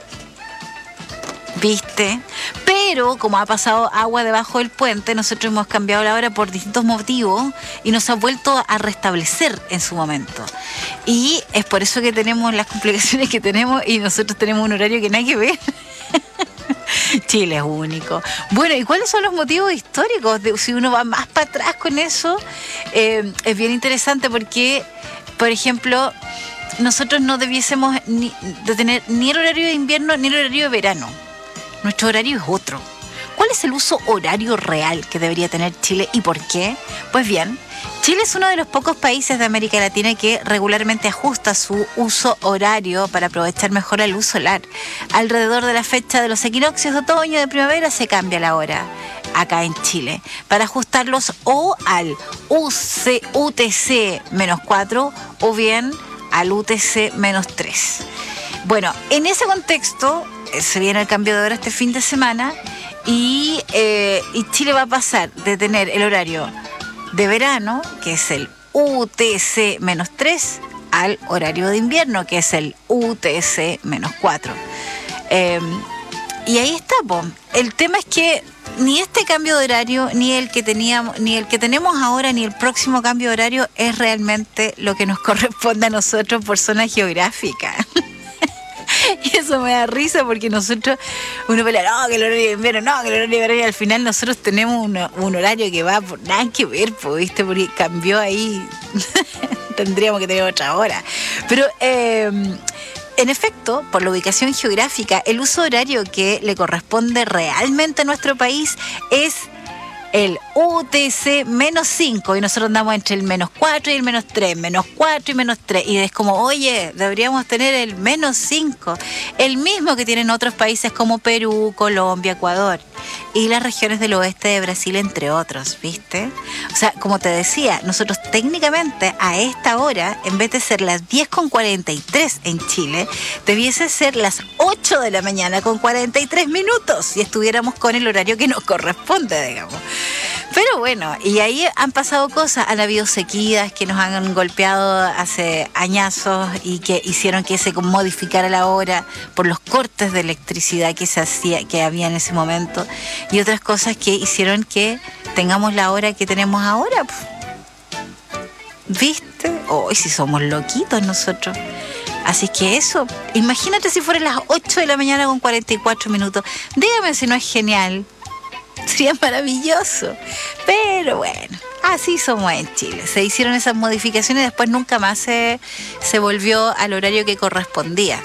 ¿Viste? Pero como ha pasado agua debajo del puente, nosotros hemos cambiado la hora por distintos motivos y nos ha vuelto a restablecer en su momento. Y es por eso que tenemos las complicaciones que tenemos y nosotros tenemos un horario que nada que ver. Chile es único. Bueno, ¿y cuáles son los motivos históricos? De, si uno va más para atrás con eso, eh, es bien interesante porque, por ejemplo, nosotros no debiésemos ni, de tener ni el horario de invierno ni el horario de verano. Nuestro horario es otro. ¿Cuál es el uso horario real que debería tener Chile y por qué? Pues bien, Chile es uno de los pocos países de América Latina que regularmente ajusta su uso horario para aprovechar mejor la luz solar. Alrededor de la fecha de los equinoccios de otoño y de primavera se cambia la hora acá en Chile para ajustarlos o al U T C menos cuatro o bien al U T C menos tres. Bueno, en ese contexto se viene el cambio de hora este fin de semana y, eh, y Chile va a pasar de tener el horario de verano, que es el U T C menos tres, al horario de invierno, que es el U T C menos cuatro. Eh, y ahí está, po. El tema es que ni este cambio de horario, ni el que teníamos, ni el que tenemos ahora, ni el próximo cambio de horario es realmente lo que nos corresponde a nosotros por zona geográfica. Y eso me da risa porque nosotros, uno pelea, no, que el horario de invierno, no, que el horario de verano, y al final nosotros tenemos un, un horario que va por nada que ver, pues, ¿viste? Porque cambió ahí, tendríamos que tener otra hora. Pero, eh, en efecto, por la ubicación geográfica, el uso horario que le corresponde realmente a nuestro país es el U T C menos cinco y nosotros andamos entre el menos cuatro y el menos tres, menos cuatro y menos tres, y es como, oye, deberíamos tener el menos cinco, el mismo que tienen otros países como Perú, Colombia, Ecuador y las regiones del oeste de Brasil, entre otros, ¿viste? O sea, como te decía, nosotros técnicamente a esta hora, en vez de ser las diez con cuarenta y tres en Chile, debiese ser las ocho de la mañana con cuarenta y tres minutos si estuviéramos con el horario que nos corresponde, digamos. Pero bueno, y ahí han pasado cosas, han habido sequías que nos han golpeado hace añazos y que hicieron que se modificara la hora por los cortes de electricidad que se hacía, que había en ese momento, y otras cosas que hicieron que tengamos la hora que tenemos ahora. ¿Viste? Hoy sí somos loquitos nosotros. Así que eso, imagínate si fueran las ocho de la mañana con cuarenta y cuatro minutos. Dígame si no es genial. Sería maravilloso. Pero bueno, así somos en Chile. Se hicieron esas modificaciones y después nunca más se, se volvió al horario que correspondía.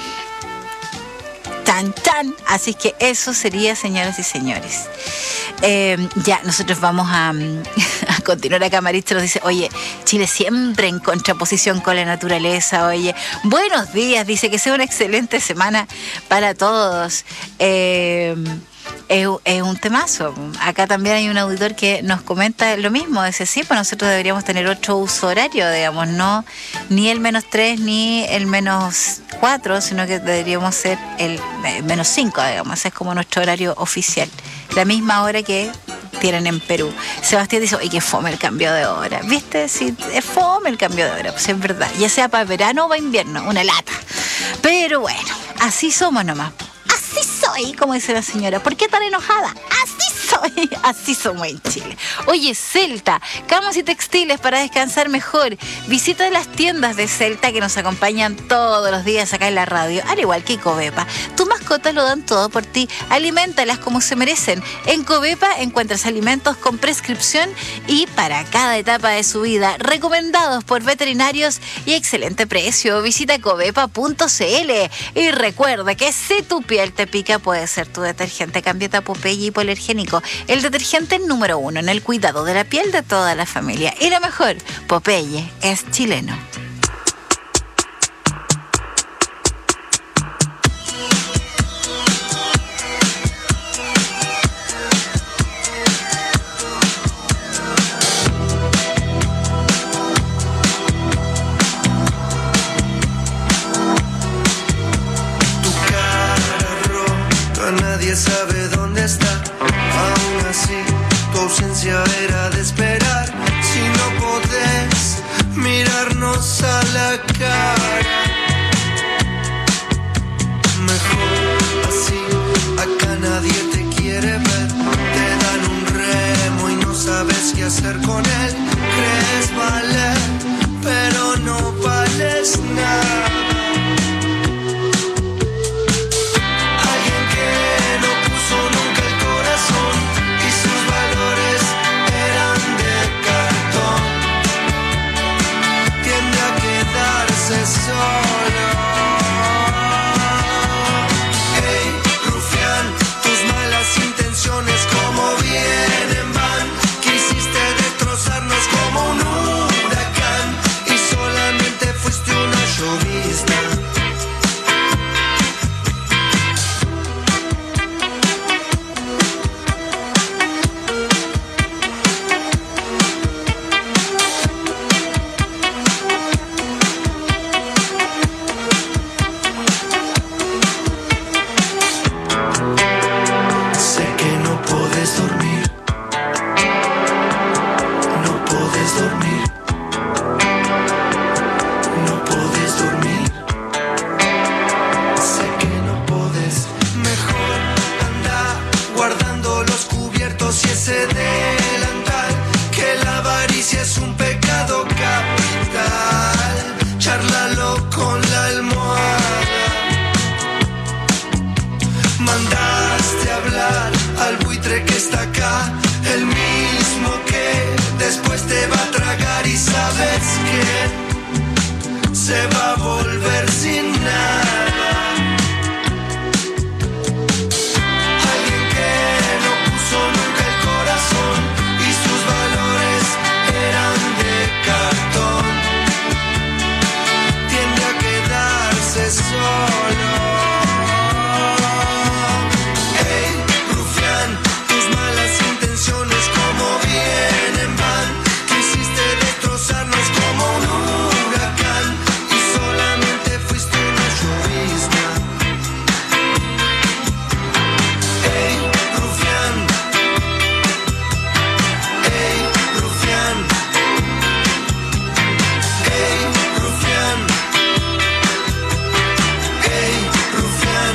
Tan, tan. Así que eso sería, señoras y señores. Eh, ya, nosotros vamos a, a continuar acá. Marista nos dice, oye, Chile siempre en contraposición con la naturaleza. Oye, buenos días. Dice que sea una excelente semana para todos. Eh... Es, es un temazo. Acá también hay un auditor que nos comenta lo mismo. Dice, sí, pues nosotros deberíamos tener otro uso horario, digamos, no ni el menos tres ni el menos cuatro, sino que deberíamos ser el menos cinco, digamos. Ese es como nuestro horario oficial. La misma hora que tienen en Perú. Sebastián dice, oye, que fome el cambio de hora. ¿Viste? Sí, es fome el cambio de hora, pues es verdad. Ya sea para verano o para invierno, una lata. Pero bueno, así somos nomás. Así soy, como dice la señora. ¿Por qué tan enojada? Así soy. Así somos en Chile. Oye, Celta, camas y textiles para descansar mejor. Visita las tiendas de Celta que nos acompañan todos los días acá en la radio, al igual que Covepa. Tus mascotas lo dan todo por ti. Aliméntalas como se merecen. En Covepa encuentras alimentos con prescripción y para cada etapa de su vida, recomendados por veterinarios y excelente precio. Visita covepa punto cl y recuerda que si tu piel te pica, puede ser tu detergente Cambieta Popeye hipoalergénico, el detergente número uno en el cuidado de la piel de toda la familia. Y lo mejor, Popeye es chileno. Nadie sabe dónde está. Aún así, tu ausencia era de esperar. Si no podés mirarnos a la cara, mejor así. Acá nadie te quiere ver. Te dan un remo y no sabes qué hacer con él. Crees valer, pero no vales nada. So ese delantal, que la avaricia es un pecado capital. Chárlalo con la almohada. Mandaste hablar al buitre que está acá, el mismo que después te va a tragar y sabes que se va a volver sin nada. Alguien que no puso nunca el corazón y sus valores eran de cartón, tiende a quedarse solo. Ey, rufián, tus malas intenciones como vienen van, quisiste destrozarnos como un huracán y solamente fuiste una llovizna. Ey, rufián, ey, rufián, ey, rufián, ey, rufián.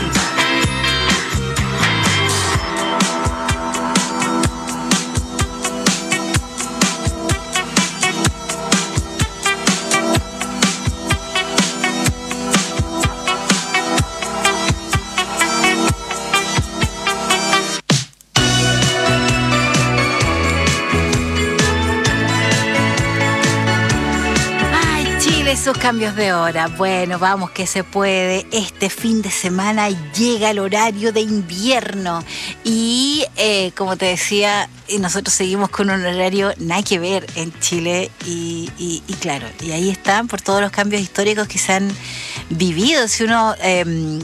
Ay, Chile, esos cambios de hora. Bueno, vamos que se puede. Este fin de semana llega el horario de invierno. Y eh, como te decía, y nosotros seguimos con un horario nada que ver en Chile. Y, y, y claro, y ahí están por todos los cambios históricos que se han vivido. Si uno... Eh,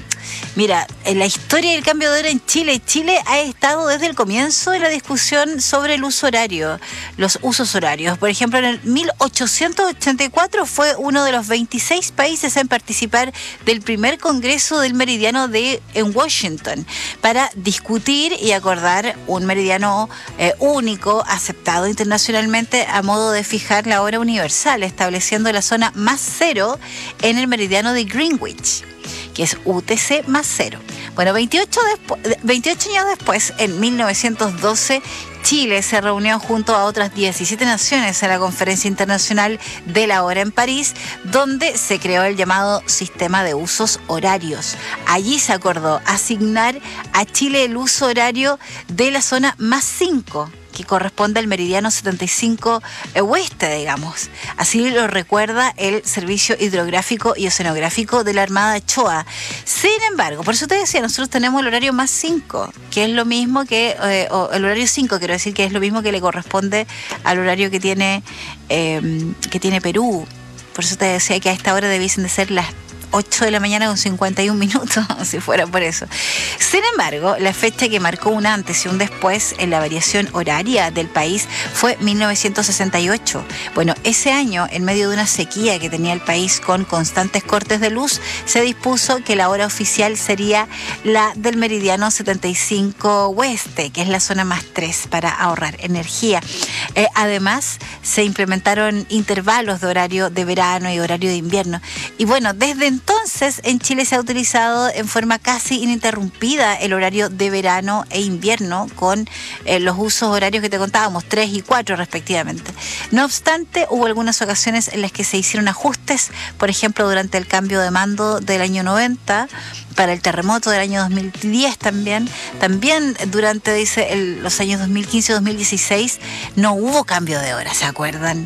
Mira, en la historia del cambio de hora en Chile, Chile ha estado desde el comienzo de la discusión sobre el uso horario, los usos horarios. Por ejemplo, en el mil ochocientos ochenta y cuatro fue uno de los veintiséis países en participar del primer Congreso del Meridiano de, en Washington para discutir y acordar un meridiano eh, único, aceptado internacionalmente a modo de fijar la hora universal, estableciendo la zona más cero en el meridiano de Greenwich, que es U T C más cero. Bueno, veintiocho, despu- veintiocho años después, en mil novecientos doce, Chile se reunió junto a otras diecisiete naciones en la Conferencia Internacional de la Hora en París, donde se creó el llamado Sistema de Usos Horarios. Allí se acordó asignar a Chile el uso horario de la zona más cinco, que corresponde al meridiano setenta y cinco oeste, digamos. Así lo recuerda el Servicio Hidrográfico y Oceanográfico de la Armada C H O A. Sin embargo, por eso te decía, nosotros tenemos el horario más cinco, que es lo mismo que, eh, o el horario cinco, quiero decir que es lo mismo que le corresponde al horario que tiene, eh, que tiene Perú. Por eso te decía que a esta hora debiesen de ser las ocho de la mañana con cincuenta y un minutos, si fuera por eso. Sin embargo, la fecha que marcó un antes y un después en la variación horaria del país fue mil novecientos sesenta y ocho. Bueno, ese año, en medio de una sequía que tenía el país con constantes cortes de luz, se dispuso que la hora oficial sería la del meridiano setenta y cinco oeste, que es la zona más tres para ahorrar energía. Eh, además, se implementaron intervalos de horario de verano y horario de invierno. Y bueno, desde entonces en Chile se ha utilizado en forma casi ininterrumpida el horario de verano e invierno con eh, los usos horarios que te contábamos, tres y cuatro respectivamente. No obstante, hubo algunas ocasiones en las que se hicieron ajustes, por ejemplo, durante el cambio de mando del año noventa, para el terremoto del año dos mil diez también, también durante dice, el, los años dos mil quince y dos mil dieciséis no hubo cambio de hora, ¿se acuerdan?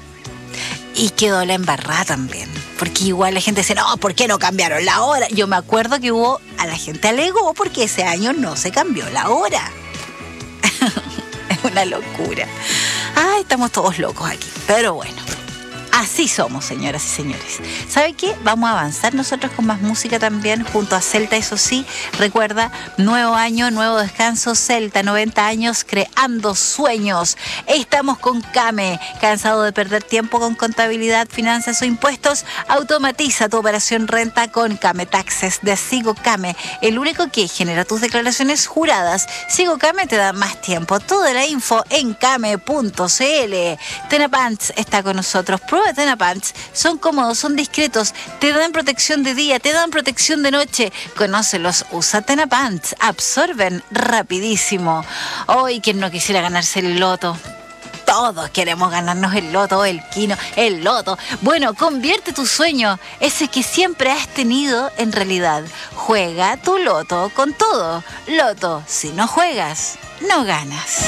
Y quedó la embarrada también, porque igual la gente dice, no, ¿por qué no cambiaron la hora? Yo me acuerdo que hubo, a la gente alegó porque ese año no se cambió la hora. Es una locura. Ay, estamos todos locos aquí, pero bueno. Así somos, señoras y señores. ¿Sabe qué? Vamos a avanzar nosotros con más música también, junto a Celta, eso sí. Recuerda, nuevo año, nuevo descanso, Celta, noventa años creando sueños. Estamos con Came. ¿Cansado de perder tiempo con contabilidad, finanzas o impuestos? Automatiza tu operación renta con Came Taxes de Sigo Came, el único que genera tus declaraciones juradas. Sigo Came te da más tiempo. Toda la info en came punto c l. Tenapants está con nosotros. Prueba Subatena Pants son cómodos, son discretos, te dan protección de día, te dan protección de noche. Conócelos, Usatena Pants, absorben rapidísimo. Hoy, quien no quisiera ganarse el loto. Todos queremos ganarnos el loto, el quino, el loto. Bueno, convierte tu sueño, ese que siempre has tenido, en realidad. Juega tu loto con todo. Loto, si no juegas, no ganas.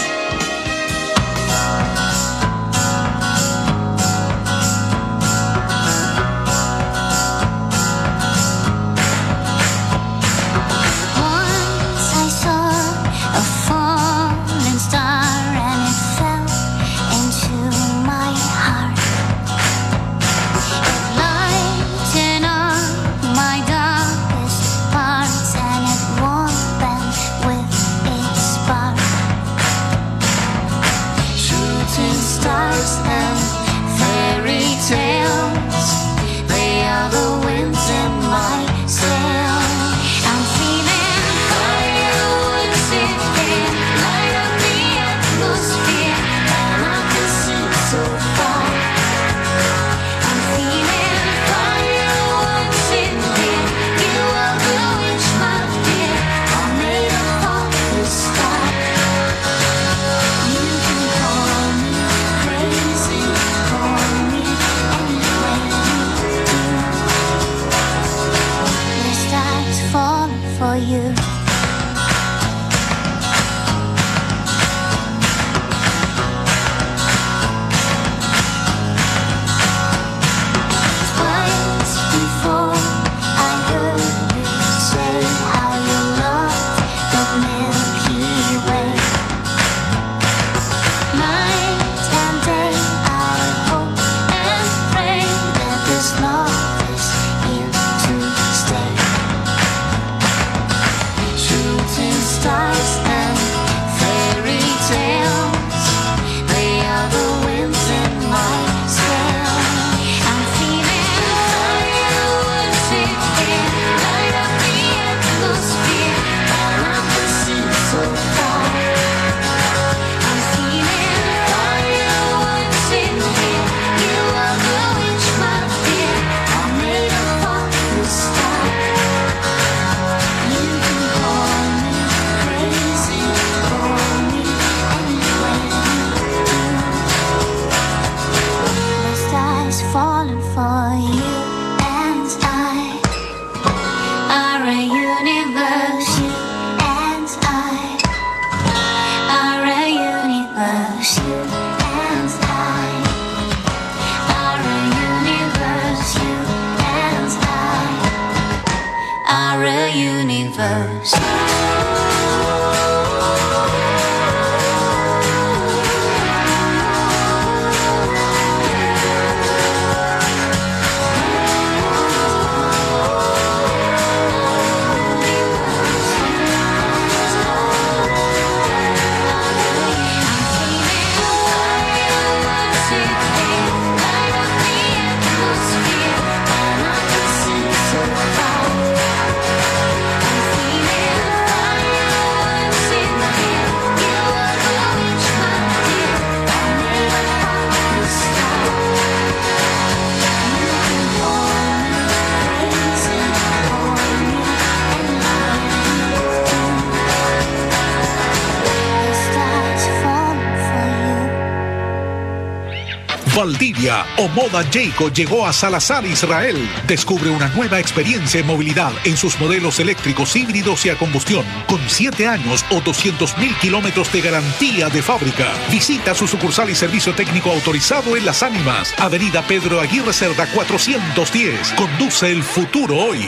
Valdivia o Moda Jayco llegó a Salazar, Israel. Descubre una nueva experiencia en movilidad en sus modelos eléctricos, híbridos y a combustión, con siete años o doscientos mil kilómetros de garantía de fábrica. Visita su sucursal y servicio técnico autorizado en Las Ánimas, Avenida Pedro Aguirre Cerda cuatrocientos diez. Conduce el futuro hoy.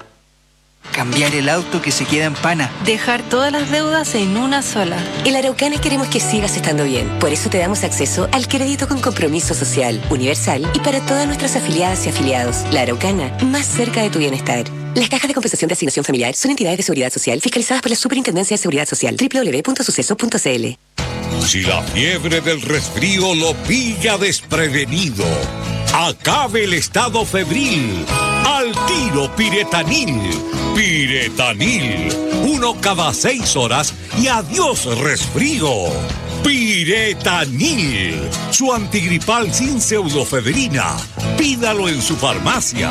Cambiar el auto que se queda en pana. Dejar todas las deudas en una sola. En La Araucana queremos que sigas estando bien. Por eso te damos acceso al crédito con compromiso social, universal y para todas nuestras afiliadas y afiliados. La Araucana, más cerca de tu bienestar. Las cajas de compensación de asignación familiar son entidades de seguridad social fiscalizadas por la Superintendencia de Seguridad Social. doble u doble u doble u punto suceso punto c l. Si la fiebre del resfrío lo pilla desprevenido, acabe el estado febril. Al tiro Piretanil. Piretanil. Uno cada seis horas y adiós resfrío. Piretanil, su antigripal sin pseudofedrina. Pídalo en su farmacia.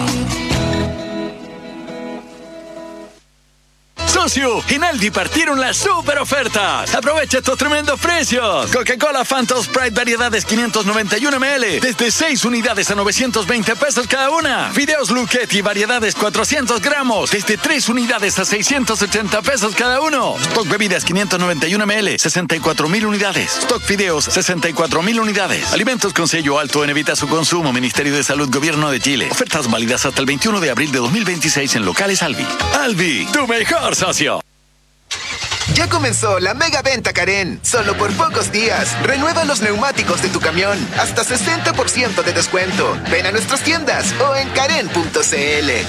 Socio, en Aldi partieron las super ofertas. Aprovecha estos tremendos precios. Coca-Cola Fanta Sprite variedades quinientos noventa y uno mililitros desde seis unidades a novecientos veinte pesos cada una. Fideos Lucchetti variedades cuatrocientos gramos desde tres unidades a seiscientos ochenta pesos cada uno. Stock bebidas quinientos noventa y uno mililitros, sesenta y cuatro mil unidades. Stock fideos, sesenta y cuatro mil unidades. Alimentos con sello alto en evita su consumo. Ministerio de Salud, Gobierno de Chile. Ofertas válidas hasta el veintiuno de abril de dos mil veintiséis en locales Alvi. Alvi, tu mejor socio. Ya comenzó la mega venta Karen. Solo por pocos días. Renueva los neumáticos de tu camión. Hasta sesenta por ciento de descuento. Ven a nuestras tiendas o en karen punto c l.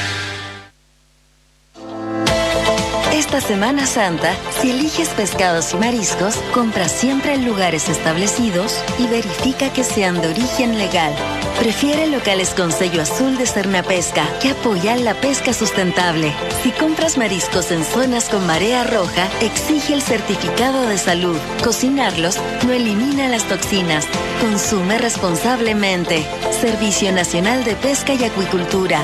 Esta Semana Santa, si eliges pescados y mariscos, compra siempre en lugares establecidos y verifica que sean de origen legal. Prefiere locales con sello azul de Cernapesca, que apoyan la pesca sustentable. Si compras mariscos en zonas con marea roja, exige el certificado de salud. Cocinarlos no elimina las toxinas. Consume responsablemente. Servicio Nacional de Pesca y Acuicultura.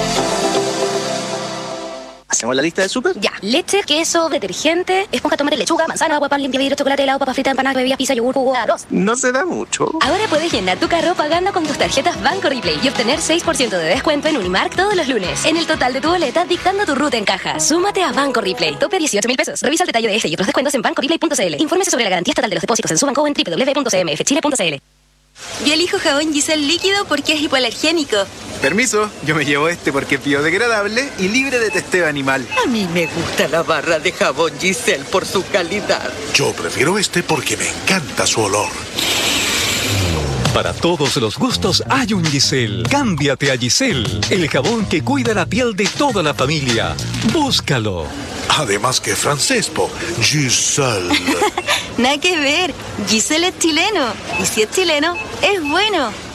¿Hacemos la lista de súper? Ya. Leche, queso, detergente, esponja, tomate, lechuga, manzana, agua, pan, limpia, vidrio, chocolate, helado, papa frita, empanadas, bebidas, pizza, yogur, jugo, arroz. No se da mucho. Ahora puedes llenar tu carro pagando con tus tarjetas Banco Replay y obtener seis por ciento de descuento en Unimark todos los lunes. En el total de tu boleta, dictando tu ruta en caja. Súmate a Banco Replay. Tope dieciocho mil pesos. Revisa el detalle de este y otros descuentos en banco replay punto c l. Infórmese sobre la garantía estatal de los depósitos en su banco o en doble u doble u doble u punto c m f chile punto c l. Yo elijo jabón Giselle líquido porque es hipoalergénico. Permiso, yo me llevo este porque es biodegradable y libre de testeo animal. A mí me gusta la barra de jabón Giselle por su calidad. Yo prefiero este porque me encanta su olor. Para todos los gustos hay un Giselle. Cámbiate a Giselle, el jabón que cuida la piel de toda la familia. Búscalo. Además que francés, po. Giselle. Nada que ver. Giselle es chileno. Y si es chileno, es bueno.